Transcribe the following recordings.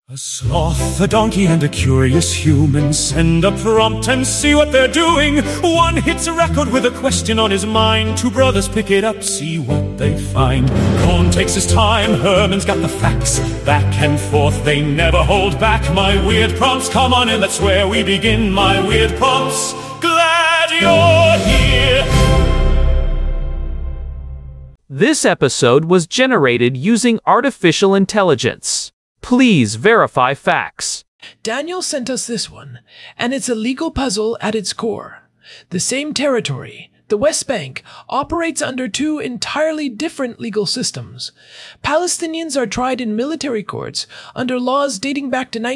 A sloth, a donkey, and a curious human send a prompt and see what they're doing. One hits a record with a question on his mind. Two brothers pick it up, see what they find. Cohn takes his time, Herman's got the facts. Back and forth, they never hold back. My weird prompts, come on in, that's where we begin. My weird prompts, glad you're here. This episode was generated using artificial intelligence. Please verify facts. Daniel sent us this one, and it's a legal puzzle at its core. The same territory, the West Bank, operates under two entirely different legal systems. Palestinians are tried in military courts under laws dating back to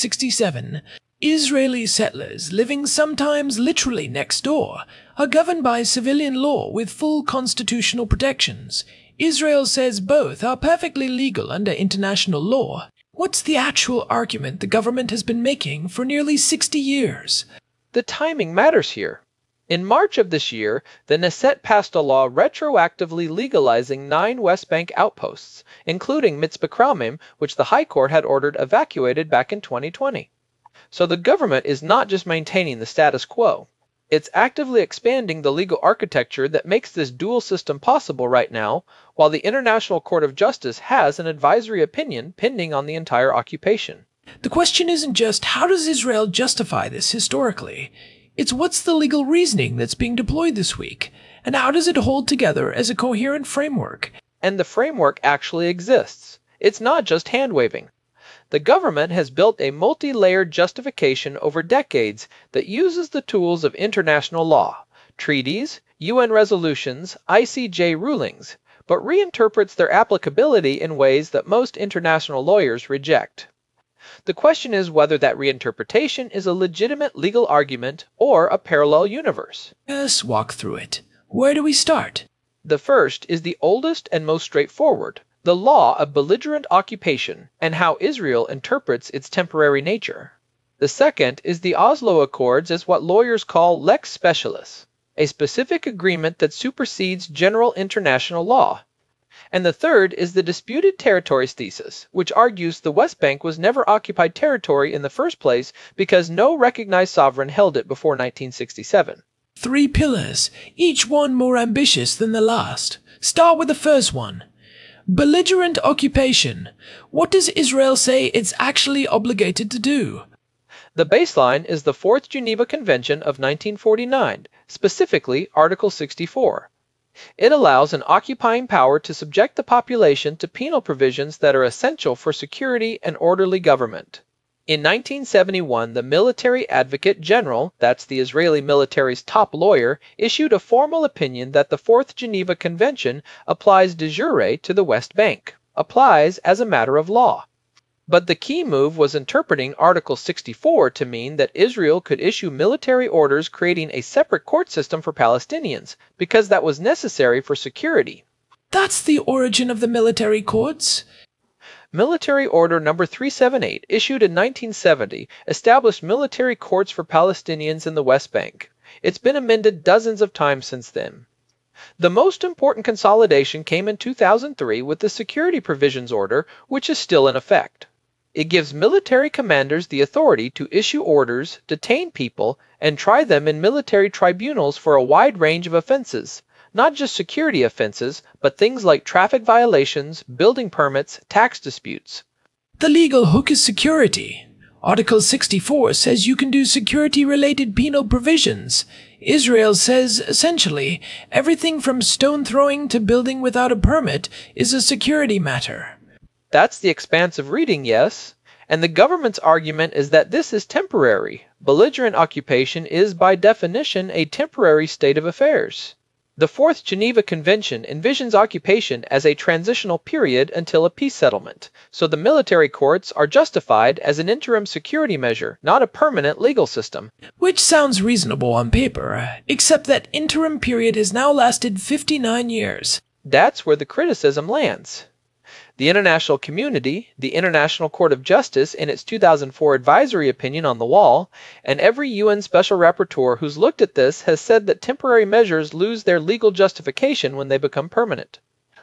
1967. Israeli settlers, living sometimes literally next door, are governed by civilian law with full constitutional protections. Israel says both are perfectly legal under international law. What's the actual argument the government has been making for nearly 60 years? The timing matters here. In March of this year, the Knesset passed a law retroactively legalizing 9 West Bank outposts, including Mitzpe Kramim, which the High Court had ordered evacuated back in 2020. So the government is not just maintaining the status quo. It's actively expanding the legal architecture that makes this dual system possible right now, while the International Court of Justice has an advisory opinion pending on the entire occupation. The question isn't just how does Israel justify this historically? It's what's the legal reasoning that's being deployed this week, and how does it hold together as a coherent framework? And the framework actually exists. It's not just hand-waving. The government has built a multi-layered justification over decades that uses the tools of international law, treaties, UN resolutions, ICJ rulings, but reinterprets their applicability in ways that most international lawyers reject. The question is whether that reinterpretation is a legitimate legal argument or a parallel universe. Let's walk through it. Where do we start? The first is the oldest and most straightforward. The law of belligerent occupation and how Israel interprets its temporary nature. The second is the Oslo Accords as what lawyers call lex specialis, a specific agreement that supersedes general international law. And the third is the disputed territories thesis, which argues the West Bank was never occupied territory in the first place because no recognized sovereign held it before 1967. 3 pillars, each one more ambitious than the last. Start with the first one. Belligerent occupation. What does Israel say it's actually obligated to do? The baseline is the Fourth Geneva Convention of 1949, specifically Article 64. It allows an occupying power to subject the population to penal provisions that are essential for security and orderly government. In 1971, the Military Advocate General, that's the Israeli military's top lawyer, issued a formal opinion that the Fourth Geneva Convention applies de jure to the West Bank, applies as a matter of law. But the key move was interpreting Article 64 to mean that Israel could issue military orders creating a separate court system for Palestinians, because that was necessary for security. That's the origin of the military courts. Military Order No. 378, issued in 1970, established military courts for Palestinians in the West Bank. It's been amended dozens of times since then. The most important consolidation came in 2003 with the Security Provisions Order, which is still in effect. It gives military commanders the authority to issue orders, detain people, and try them in military tribunals for a wide range of offenses. Not just security offenses, but things like traffic violations, building permits, tax disputes. The legal hook is security. Article 64 says you can do security-related penal provisions. Israel says, essentially, everything from stone throwing to building without a permit is a security matter. That's the expansive reading, yes. And the government's argument is that this is temporary. Belligerent occupation is, by definition, a temporary state of affairs. The Fourth Geneva Convention envisions occupation as a transitional period until a peace settlement, so the military courts are justified as an interim security measure, not a permanent legal system. Which sounds reasonable on paper, except that interim period has now lasted 59 years. That's where the criticism lands. The international community, the International Court of Justice in its 2004 advisory opinion on the wall, and every UN special rapporteur who's looked at this has said that temporary measures lose their legal justification when they become permanent.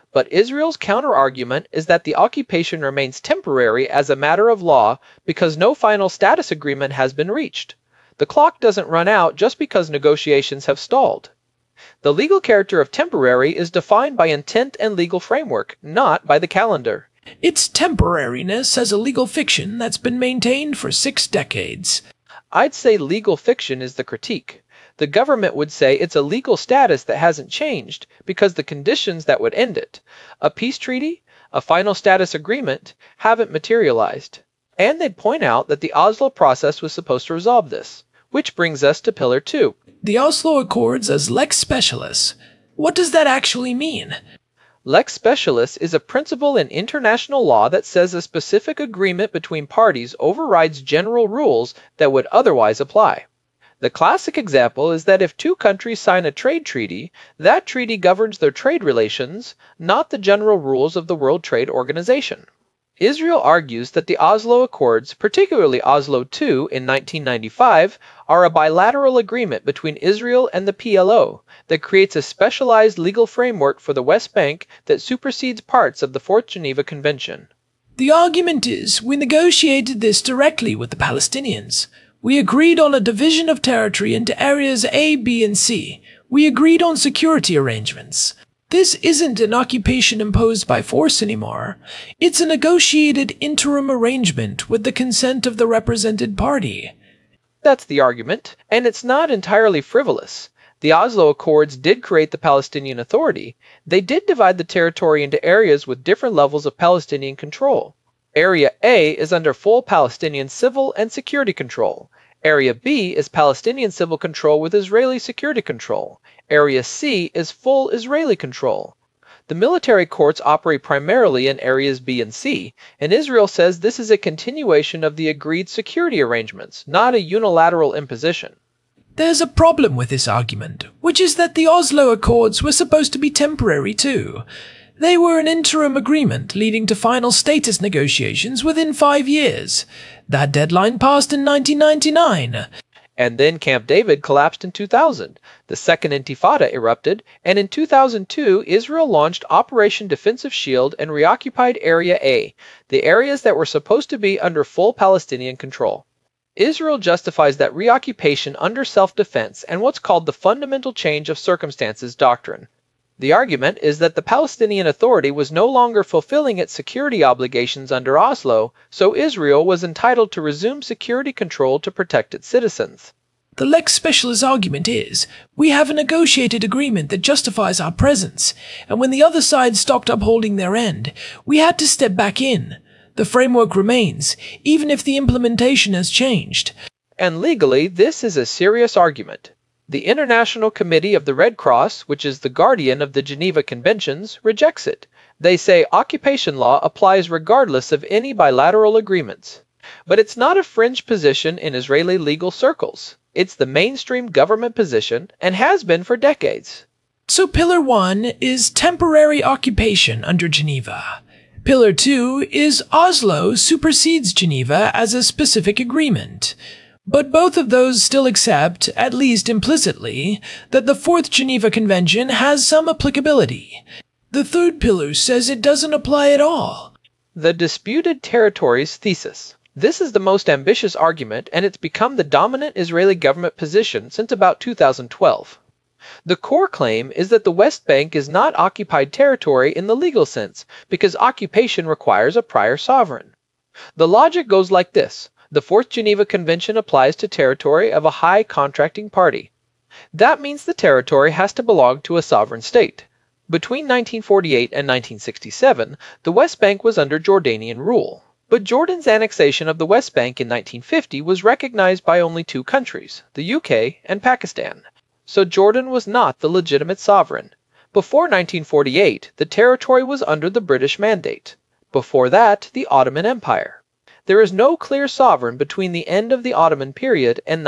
But Israel's counterargument is that the occupation remains temporary as a matter of law because no final status agreement has been reached. The clock doesn't run out just because negotiations have stalled. The legal character of temporary is defined by intent and legal framework, not by the calendar. Its temporariness as a legal fiction that's been maintained for 6 decades. I'd say legal fiction is the critique. The government would say it's a legal status that hasn't changed because the conditions that would end it, a peace treaty, a final status agreement, haven't materialized. And they'd point out that the Oslo process was supposed to resolve this. Which brings us to Pillar 2. The Oslo Accords as lex specialis. What does that actually mean? Lex specialis is a principle in international law that says a specific agreement between parties overrides general rules that would otherwise apply. The classic example is that if two countries sign a trade treaty, that treaty governs their trade relations, not the general rules of the World Trade Organization. Israel argues that the Oslo Accords, particularly Oslo II in 1995, are a bilateral agreement between Israel and the PLO that creates a specialized legal framework for the West Bank that supersedes parts of the Fourth Geneva Convention. The argument is, we negotiated this directly with the Palestinians. We agreed on a division of territory into areas A, B, and C. We agreed on security arrangements. This isn't an occupation imposed by force anymore. It's a negotiated interim arrangement with the consent of the represented party. That's the argument, and it's not entirely frivolous. The Oslo Accords did create the Palestinian Authority. They did divide the territory into areas with different levels of Palestinian control. Area A is under full Palestinian civil and security control. Area B is Palestinian civil control with Israeli security control. Area C is full Israeli control. The military courts operate primarily in areas B and C, and Israel says this is a continuation of the agreed security arrangements, not a unilateral imposition. There's a problem with this argument, which is that the Oslo Accords were supposed to be temporary too. They were an interim agreement leading to final status negotiations within 5 years. That deadline passed in 1999. And then Camp David collapsed in 2000. The Second Intifada erupted, and in 2002, Israel launched Operation Defensive Shield and reoccupied Area A, the areas that were supposed to be under full Palestinian control. Israel justifies that reoccupation under self-defense and what's called the fundamental change of circumstances doctrine. The argument is that the Palestinian Authority was no longer fulfilling its security obligations under Oslo, so Israel was entitled to resume security control to protect its citizens. The lex specialis argument is, we have a negotiated agreement that justifies our presence, and when the other side stopped upholding their end, we had to step back in. The framework remains, even if the implementation has changed. And legally, this is a serious argument. The International Committee of the Red Cross, which is the guardian of the Geneva Conventions, rejects it. They say occupation law applies regardless of any bilateral agreements. But it's not a fringe position in Israeli legal circles. It's the mainstream government position and has been for decades. So Pillar 1 is temporary occupation under Geneva. Pillar 2 is Oslo supersedes Geneva as a specific agreement. But both of those still accept, at least implicitly, that the Fourth Geneva Convention has some applicability. The third pillar says it doesn't apply at all. The disputed territories thesis. This is the most ambitious argument, and it's become the dominant Israeli government position since about 2012. The core claim is that the West Bank is not occupied territory in the legal sense, because occupation requires a prior sovereign. The logic goes like this. The Fourth Geneva Convention applies to territory of a high contracting party. That means the territory has to belong to a sovereign state. Between 1948 and 1967, the West Bank was under Jordanian rule. But Jordan's annexation of the West Bank in 1950 was recognized by only 2 countries, the UK and Pakistan. So Jordan was not the legitimate sovereign. Before 1948, the territory was under the British Mandate. Before that, the Ottoman Empire. There is no clear sovereign between the end of the Ottoman period and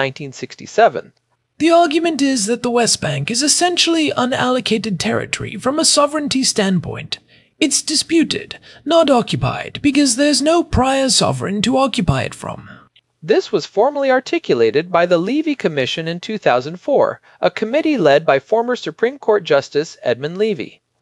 1967. The argument is that the West Bank is essentially unallocated territory from a sovereignty standpoint. It's disputed, not occupied, because there's no prior sovereign to occupy it from. This was formally articulated by the Levy Commission in 2004, a committee led by former Supreme Court Justice Edmund Levy.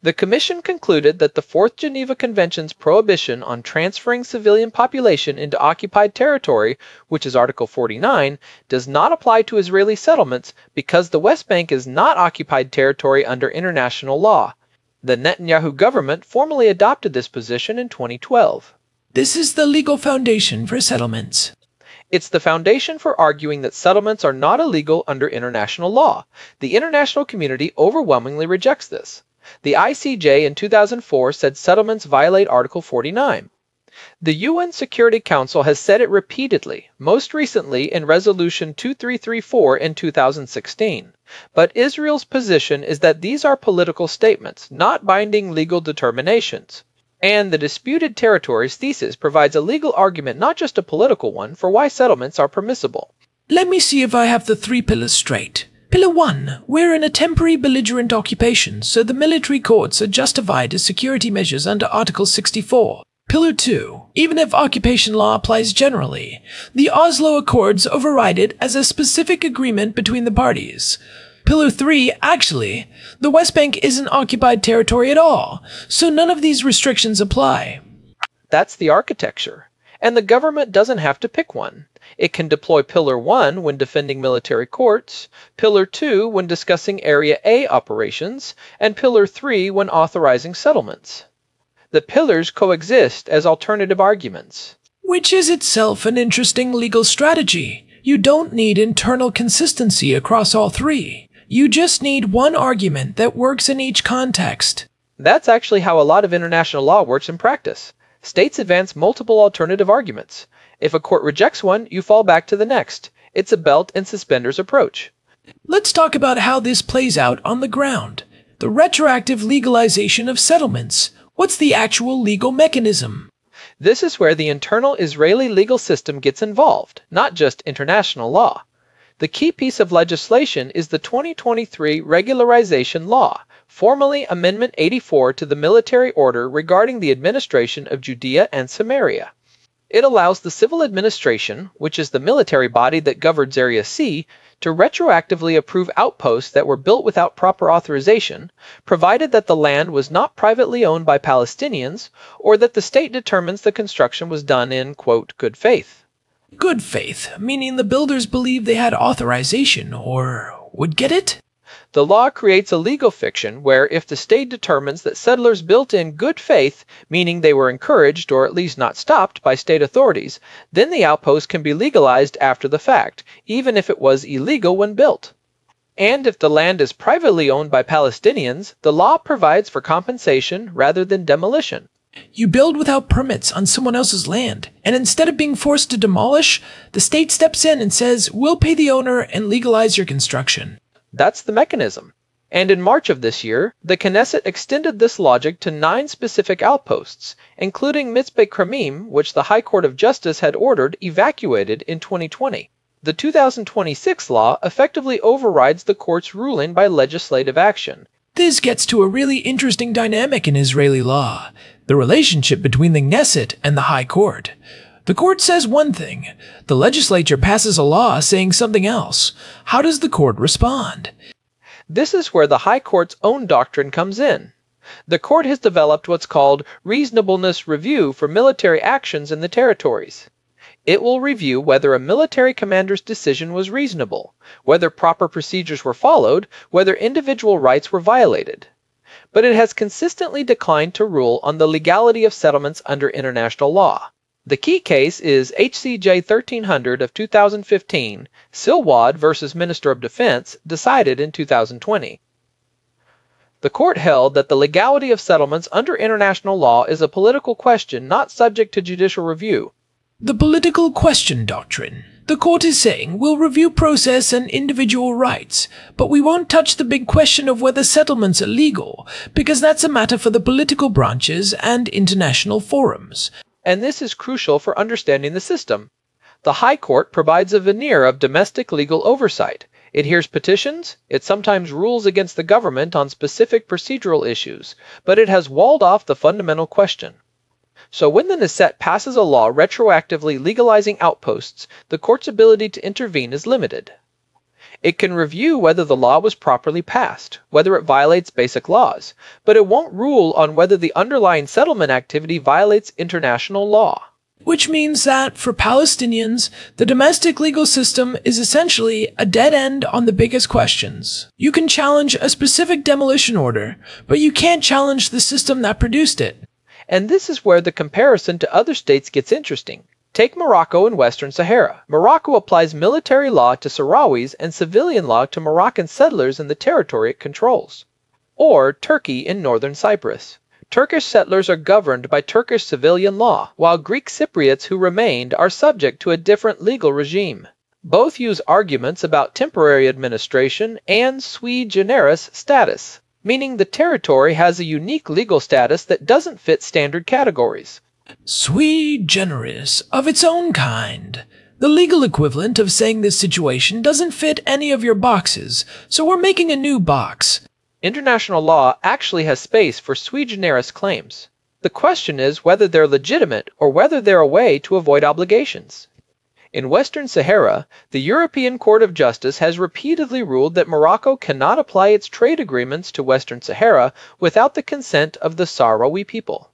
The Commission concluded that the Fourth Geneva Convention's prohibition on transferring civilian population into occupied territory, which is Article 49, does not apply to Israeli settlements because the West Bank is not occupied territory under international law. The Netanyahu government formally adopted this position in 2012. This is the legal foundation for settlements. It's the foundation for arguing that settlements are not illegal under international law. The international community overwhelmingly rejects this. The ICJ in 2004 said settlements violate Article 49. The UN Security Council has said it repeatedly, most recently in Resolution 2334 in 2016. But Israel's position is that these are political statements, not binding legal determinations. And the disputed territories thesis provides a legal argument, not just a political one, for why settlements are permissible. Let me see if I have the three pillars straight. Pillar 1. We're in a temporary belligerent occupation, so the military courts are justified as security measures under Article 64. Pillar 2. Even if occupation law applies generally, the Oslo Accords override it as a specific agreement between the parties. Pillar 3. Actually, the West Bank isn't occupied territory at all, so none of these restrictions apply. That's the architecture. And the government doesn't have to pick one. It can deploy Pillar 1 when defending military courts, Pillar 2 when discussing Area A operations, and Pillar 3 when authorizing settlements. The pillars coexist as alternative arguments. Which is itself an interesting legal strategy. You don't need internal consistency across all three. You just need one argument that works in each context. That's actually how a lot of international law works in practice. States advance multiple alternative arguments. If a court rejects one, you fall back to the next. It's a belt and suspenders approach. Let's talk about how this plays out on the ground. The retroactive legalization of settlements. What's the actual legal mechanism? This is where the internal Israeli legal system gets involved, not just international law. The key piece of legislation is the 2023 Regularization Law, formally Amendment 84 to the military order regarding the administration of Judea and Samaria. It allows the civil administration, which is the military body that governs Area C, to retroactively approve outposts that were built without proper authorization, provided that the land was not privately owned by Palestinians, or that the state determines the construction was done in, quote, good faith. Good faith, meaning the builders believed they had authorization, or would get it? The law creates a legal fiction where if the state determines that settlers built in good faith, meaning they were encouraged or at least not stopped by state authorities, then the outpost can be legalized after the fact, even if it was illegal when built. And if the land is privately owned by Palestinians, the law provides for compensation rather than demolition. You build without permits on someone else's land, and instead of being forced to demolish, the state steps in and says, we'll pay the owner and legalize your construction. That's the mechanism. And in March of this year, the Knesset extended this logic to 9 specific outposts, including Mitzpe Kramim, which the High Court of Justice had ordered evacuated in 2020. The 2026 law effectively overrides the court's ruling by legislative action. This gets to a really interesting dynamic in Israeli law, the relationship between the Knesset and the High Court. The court says one thing, the legislature passes a law saying something else. How does the court respond? This is where the High Court's own doctrine comes in. The court has developed what's called reasonableness review for military actions in the territories. It will review whether a military commander's decision was reasonable, whether proper procedures were followed, whether individual rights were violated. But it has consistently declined to rule on the legality of settlements under international law. The key case is HCJ 1300 of 2015, Silwad versus Minister of Defense, decided in 2020. The court held that the legality of settlements under international law is a political question not subject to judicial review. The political question doctrine. The court is saying we'll review process and individual rights, but we won't touch the big question of whether settlements are legal, because that's a matter for the political branches and international forums. And this is crucial for understanding the system. The High Court provides a veneer of domestic legal oversight. It hears petitions, it sometimes rules against the government on specific procedural issues, but it has walled off the fundamental question. So when the Knesset passes a law retroactively legalizing outposts, the court's ability to intervene is limited. It can review whether the law was properly passed, whether it violates basic laws, but it won't rule on whether the underlying settlement activity violates international law. Which means that, for Palestinians, the domestic legal system is essentially a dead end on the biggest questions. You can challenge a specific demolition order, but you can't challenge the system that produced it. And this is where the comparison to other states gets interesting. Take Morocco and Western Sahara. Morocco applies military law to Sahrawis and civilian law to Moroccan settlers in the territory it controls. Or Turkey in northern Cyprus. Turkish settlers are governed by Turkish civilian law, while Greek Cypriots who remained are subject to a different legal regime. Both use arguments about temporary administration and sui generis status, meaning the territory has a unique legal status that doesn't fit standard categories. Sui generis, of its own kind. The legal equivalent of saying this situation doesn't fit any of your boxes, so we're making a new box. International law actually has space for sui generis claims. The question is whether they're legitimate or whether they're a way to avoid obligations. In Western Sahara, the European Court of Justice has repeatedly ruled that Morocco cannot apply its trade agreements to Western Sahara without the consent of the Sahrawi people.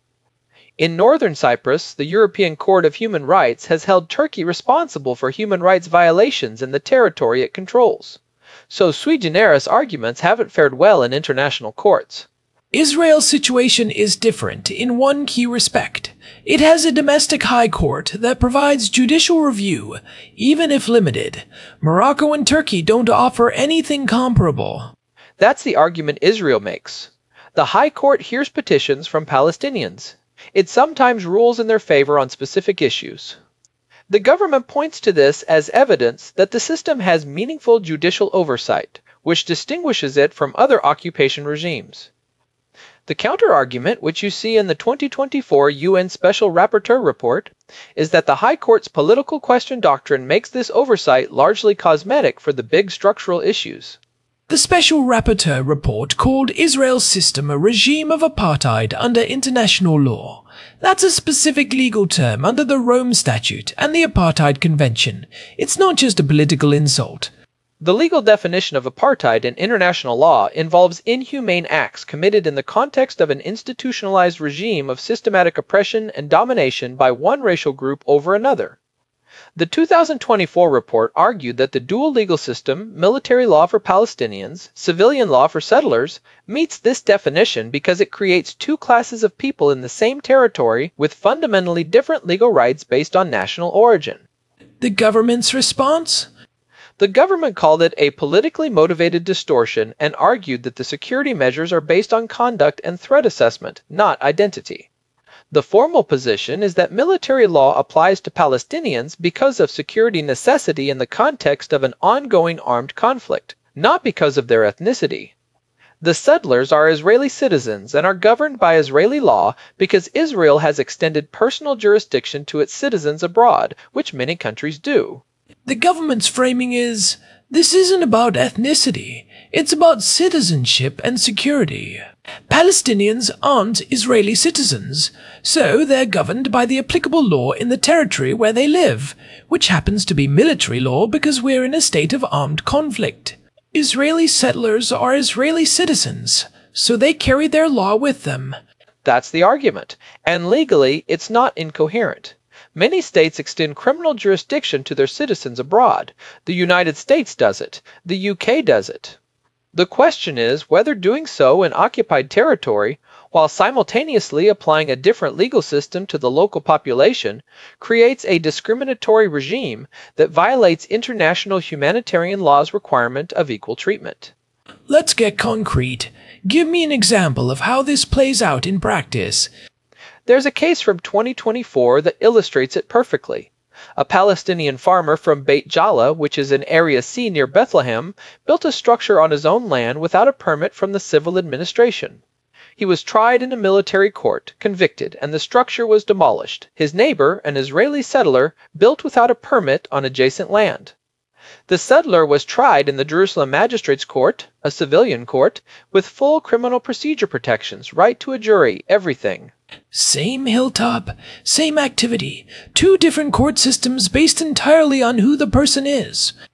In northern Cyprus, the European Court of Human Rights has held Turkey responsible for human rights violations in the territory it controls. So sui generis arguments haven't fared well in international courts. Israel's situation is different in one key respect. It has a domestic high court that provides judicial review, even if limited. Morocco and Turkey don't offer anything comparable. That's the argument Israel makes. The High Court hears petitions from Palestinians. It sometimes rules in their favor on specific issues. The government points to this as evidence that the system has meaningful judicial oversight, which distinguishes it from other occupation regimes. The counter-argument, which you see in the 2024 UN Special Rapporteur report, is that the High Court's political question doctrine makes this oversight largely cosmetic for the big structural issues. The Special Rapporteur report called Israel's system a regime of apartheid under international law. That's a specific legal term under the Rome Statute and the Apartheid Convention. It's not just a political insult. The legal definition of apartheid in international law involves inhumane acts committed in the context of an institutionalized regime of systematic oppression and domination by one racial group over another. The 2024 report argued that the dual legal system, military law for Palestinians, civilian law for settlers, meets this definition because it creates two classes of people in the same territory with fundamentally different legal rights based on national origin. The government's response? The government called it a politically motivated distortion and argued that the security measures are based on conduct and threat assessment, not identity. The formal position is that military law applies to Palestinians because of security necessity in the context of an ongoing armed conflict, not because of their ethnicity. The settlers are Israeli citizens and are governed by Israeli law because Israel has extended personal jurisdiction to its citizens abroad, which many countries do. The government's framing is, this isn't about ethnicity, it's about citizenship and security. Palestinians aren't Israeli citizens, so they're governed by the applicable law in the territory where they live, which happens to be military law because we're in a state of armed conflict. Israeli settlers are Israeli citizens, so they carry their law with them. That's the argument, and legally it's not incoherent. Many states extend criminal jurisdiction to their citizens abroad. The United States does it. The UK does it. The question is whether doing so in occupied territory, while simultaneously applying a different legal system to the local population, creates a discriminatory regime that violates international humanitarian law's requirement of equal treatment. Let's get concrete. Give me an example of how this plays out in practice. There's a case from 2024 that illustrates it perfectly. A Palestinian farmer from Beit Jala, which is in Area C near Bethlehem, built a structure on his own land without a permit from the civil administration. He was tried in a military court, convicted, and the structure was demolished. His neighbor, an Israeli settler, built without a permit on adjacent land. The settler was tried in the Jerusalem Magistrates Court, a civilian court, with full criminal procedure protections, right to a jury, everything. Same hilltop, same activity, two different court systems based entirely on who the person is.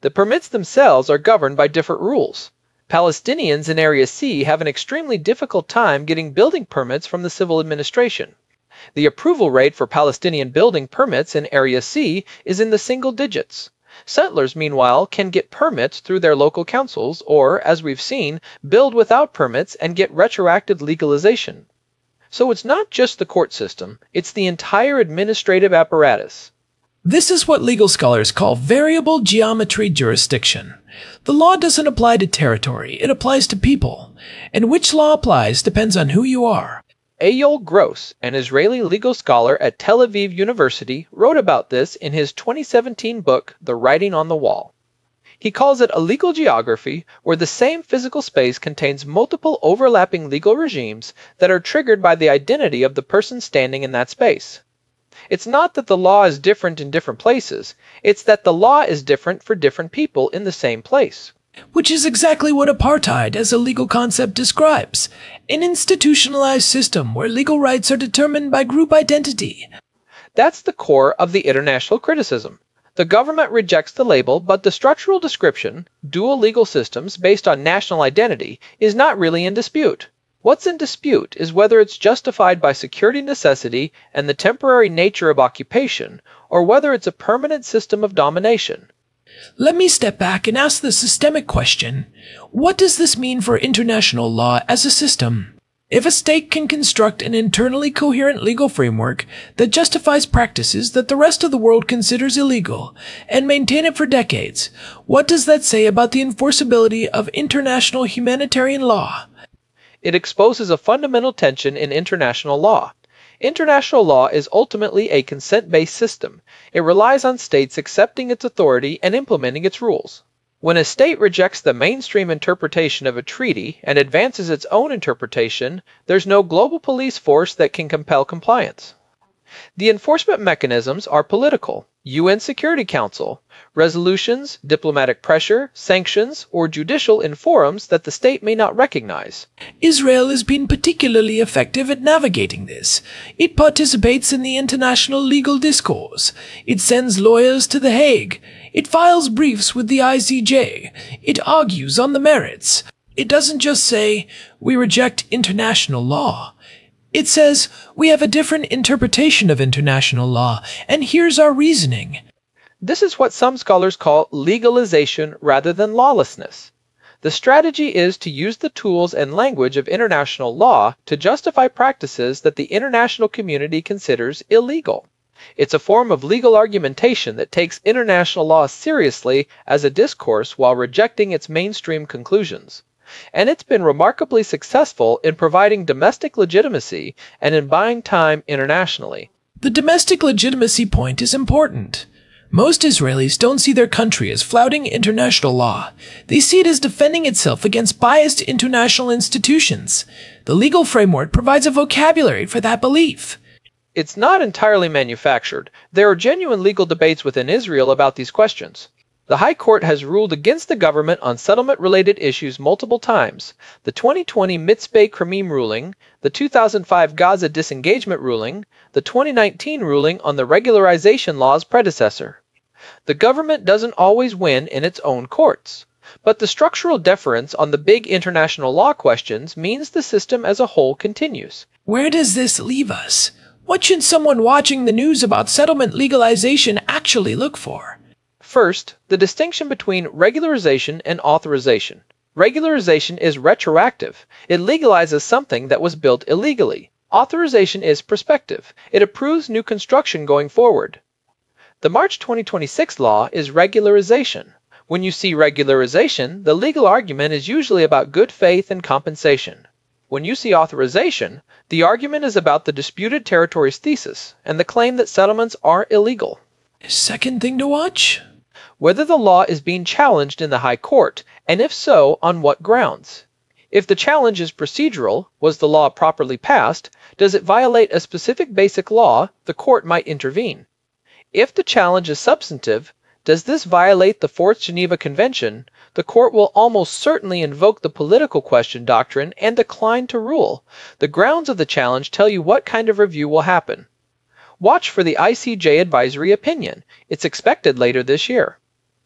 The permits themselves are governed by different rules. Palestinians in Area C have an extremely difficult time getting building permits from the civil administration. The approval rate for Palestinian building permits in Area C is in the single digits. Settlers, meanwhile, can get permits through their local councils or, as we've seen, build without permits and get retroactive legalization. So it's not just the court system, it's the entire administrative apparatus. This is what legal scholars call variable geometry jurisdiction. The law doesn't apply to territory, it applies to people. And which law applies depends on who you are. Eyal Gross, an Israeli legal scholar at Tel Aviv University, wrote about this in his 2017 book, The Writing on the Wall. He calls it a legal geography where the same physical space contains multiple overlapping legal regimes that are triggered by the identity of the person standing in that space. It's not that the law is different in different places, it's that the law is different for different people in the same place. Which is exactly what apartheid as a legal concept describes. An institutionalized system where legal rights are determined by group identity. That's the core of the international criticism. The government rejects the label, but the structural description, dual legal systems based on national identity, is not really in dispute. What's in dispute is whether it's justified by security necessity and the temporary nature of occupation, or whether it's a permanent system of domination. Let me step back and ask the systemic question. What does this mean for international law as a system? If a state can construct an internally coherent legal framework that justifies practices that the rest of the world considers illegal and maintain it for decades, what does that say about the enforceability of international humanitarian law? It exposes a fundamental tension in international law. International law is ultimately a consent-based system. It relies on states accepting its authority and implementing its rules. When a state rejects the mainstream interpretation of a treaty and advances its own interpretation, there's no global police force that can compel compliance. The enforcement mechanisms are political, UN Security Council, resolutions, diplomatic pressure, sanctions, or judicial in forums that the state may not recognize. Israel has been particularly effective at navigating this. It participates in the international legal discourse. It sends lawyers to The Hague. It files briefs with the ICJ. It argues on the merits. It doesn't just say, we reject international law. It says, we have a different interpretation of international law, and here's our reasoning. This is what some scholars call legalization rather than lawlessness. The strategy is to use the tools and language of international law to justify practices that the international community considers illegal. It's a form of legal argumentation that takes international law seriously as a discourse while rejecting its mainstream conclusions. And it's been remarkably successful in providing domestic legitimacy and in buying time internationally. The domestic legitimacy point is important. Most Israelis don't see their country as flouting international law. They see it as defending itself against biased international institutions. The legal framework provides a vocabulary for that belief. It's not entirely manufactured. There are genuine legal debates within Israel about these questions. The High Court has ruled against the government on settlement-related issues multiple times. The 2020 Mitzpe Kramim ruling, the 2005 Gaza disengagement ruling, the 2019 ruling on the regularization law's predecessor. The government doesn't always win in its own courts. But the structural deference on the big international law questions means the system as a whole continues. Where does this leave us? What should someone watching the news about settlement legalization actually look for? First, the distinction between regularization and authorization. Regularization is retroactive. It legalizes something that was built illegally. Authorization is prospective. It approves new construction going forward. The March 2026 law is regularization. When you see regularization, the legal argument is usually about good faith and compensation. When you see authorization, the argument is about the disputed territories thesis and the claim that settlements are illegal. Second thing to watch? Whether the law is being challenged in the High Court, and if so, on what grounds. If the challenge is procedural, was the law properly passed, does it violate a specific basic law, the court might intervene. If the challenge is substantive, does this violate the Fourth Geneva Convention, the court will almost certainly invoke the political question doctrine and decline to rule. The grounds of the challenge tell you what kind of review will happen. Watch for the ICJ advisory opinion. It's expected later this year.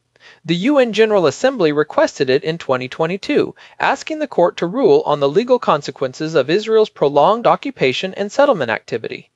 The UN General Assembly requested it in 2022, asking the court to rule on the legal consequences of Israel's prolonged occupation and settlement activity.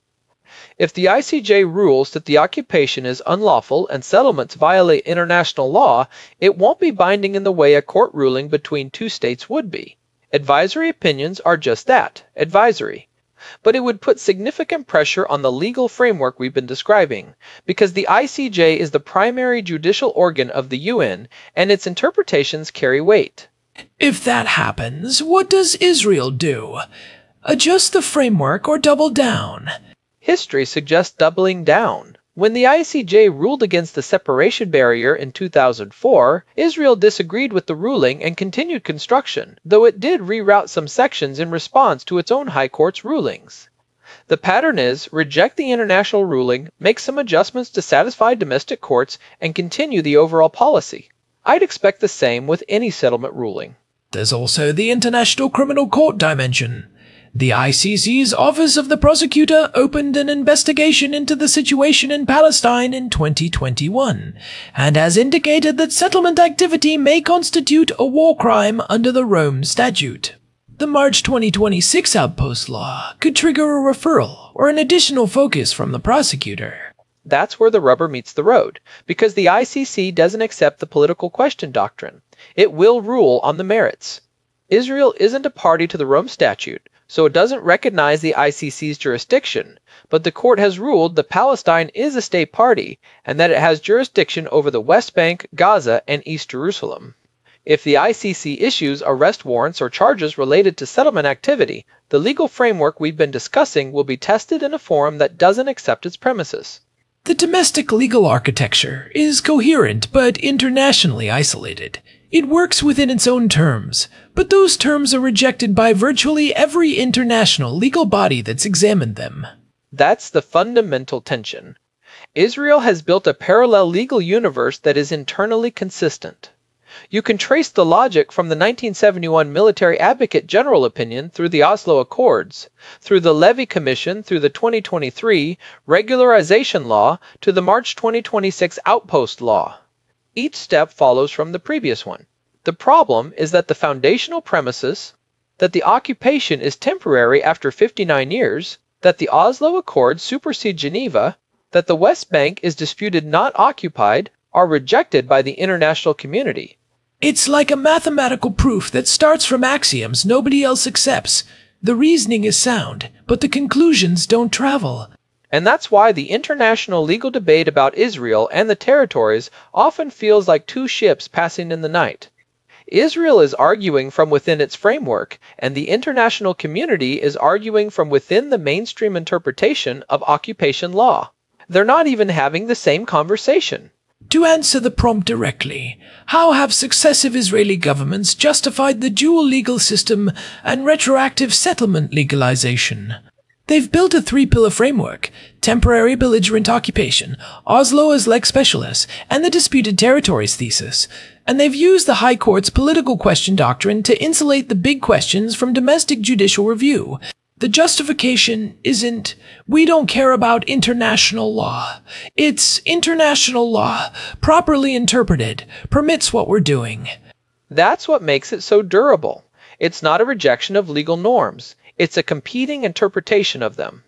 If the ICJ rules that the occupation is unlawful and settlements violate international law, it won't be binding in the way a court ruling between two states would be. Advisory opinions are just that, advisory. But it would put significant pressure on the legal framework we've been describing, because the ICJ is the primary judicial organ of the UN, and its interpretations carry weight. If that happens, what does Israel do? Adjust the framework or double down? History suggests doubling down. When the ICJ ruled against the separation barrier in 2004, Israel disagreed with the ruling and continued construction, though it did reroute some sections in response to its own high court's rulings. The pattern is reject the international ruling, make some adjustments to satisfy domestic courts, and continue the overall policy. I'd expect the same with any settlement ruling. There's also the International Criminal Court dimension. The ICC's Office of the Prosecutor opened an investigation into the situation in Palestine in 2021, and has indicated that settlement activity may constitute a war crime under the Rome Statute. The March 2026 Outpost Law could trigger a referral or an additional focus from the prosecutor. That's where the rubber meets the road, because the ICC doesn't accept the political question doctrine. It will rule on the merits. Israel isn't a party to the Rome Statute, so it doesn't recognize the ICC's jurisdiction, but the court has ruled that Palestine is a state party and that it has jurisdiction over the West Bank, Gaza, and East Jerusalem. If the ICC issues arrest warrants or charges related to settlement activity, the legal framework we've been discussing will be tested in a forum that doesn't accept its premises. The domestic legal architecture is coherent but internationally isolated. It works within its own terms, but those terms are rejected by virtually every international legal body that's examined them. That's the fundamental tension. Israel has built a parallel legal universe that is internally consistent. You can trace the logic from the 1971 Military Advocate General Opinion through the Oslo Accords, through the Levy Commission, through the 2023 Regularization Law, to the March 2026 Outpost Law. Each step follows from the previous one. The problem is that the foundational premises, that the occupation is temporary after 59 years, that the Oslo Accords supersede Geneva, that the West Bank is disputed not occupied, are rejected by the international community. It's like a mathematical proof that starts from axioms nobody else accepts. The reasoning is sound, but the conclusions don't travel. And that's why the international legal debate about Israel and the territories often feels like two ships passing in the night. Israel is arguing from within its framework, and the international community is arguing from within the mainstream interpretation of occupation law. They're not even having the same conversation. To answer the prompt directly, how have successive Israeli governments justified the dual legal system and retroactive settlement legalization? They've built a three-pillar framework: temporary belligerent occupation, Oslo as lex specialis, and the disputed territories thesis. And they've used the High Court's political question doctrine to insulate the big questions from domestic judicial review. The justification isn't, we don't care about international law. It's international law, properly interpreted, permits what we're doing. That's what makes it so durable. It's not a rejection of legal norms. It's a competing interpretation of them.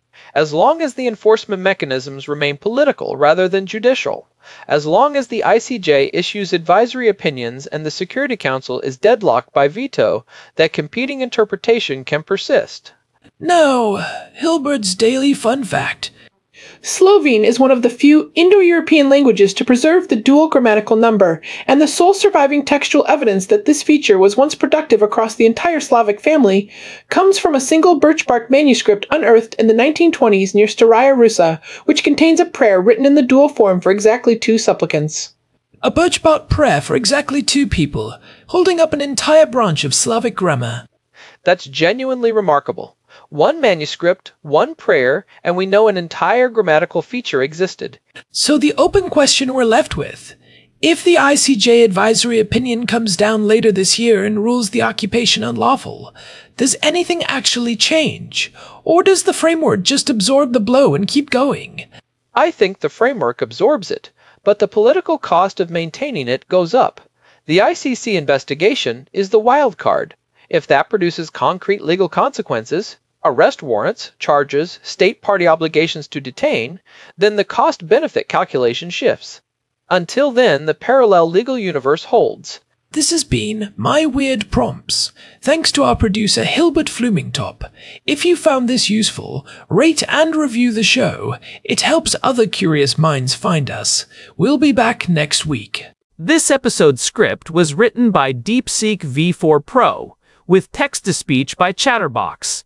As long as the enforcement mechanisms remain political rather than judicial, as long as the ICJ issues advisory opinions and the Security Council is deadlocked by veto, that competing interpretation can persist. Now, Hilbert's Daily Fun Fact. Slovene is one of the few Indo-European languages to preserve the dual grammatical number, and the sole surviving textual evidence that this feature was once productive across the entire Slavic family comes from a single birch bark manuscript unearthed in the 1920s near Staraya Russa, which contains a prayer written in the dual form for exactly two supplicants. A birch bark prayer for exactly two people, holding up an entire branch of Slavic grammar. That's genuinely remarkable. One manuscript, one prayer, and we know an entire grammatical feature existed. So the open question we're left with: if the ICJ advisory opinion comes down later this year and rules the occupation unlawful, does anything actually change? Or does the framework just absorb the blow and keep going? I think the framework absorbs it, but the political cost of maintaining it goes up. The ICC investigation is the wild card. If that produces concrete legal consequences, arrest warrants, charges, state party obligations to detain, then the cost-benefit calculation shifts. Until then, the parallel legal universe holds. This has been My Weird Prompts. Thanks to our producer Hilbert Flumingtop. If you found this useful, rate and review the show. It helps other curious minds find us. We'll be back next week. This episode's script was written by DeepSeek V4 Pro, with text-to-speech by Chatterbox.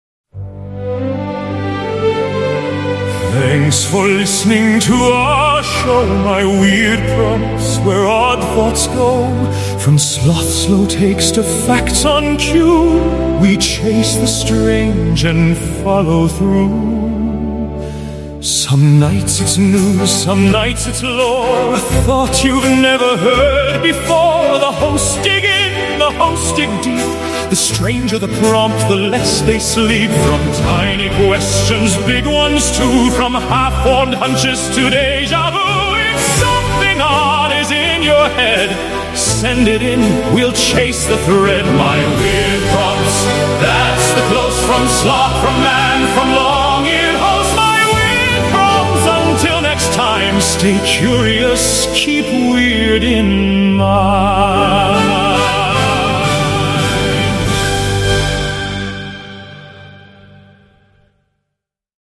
Thanks for listening to our show, My Weird Prompts, where odd thoughts go. From sloth slow takes to facts on cue, we chase the strange and follow through. Some nights it's news, some nights it's lore, a thought you've never heard before. The hosts dig in, the hosts dig deep. The stranger the prompt, the less they sleep. From tiny questions, big ones too, from half-formed hunches to deja vu. If something odd is in your head, send it in, we'll chase the thread. My Weird Prompts, that's the close from sloth, from man, from long-eared host. My Weird Prompts, until next time, stay curious, keep weird in mind.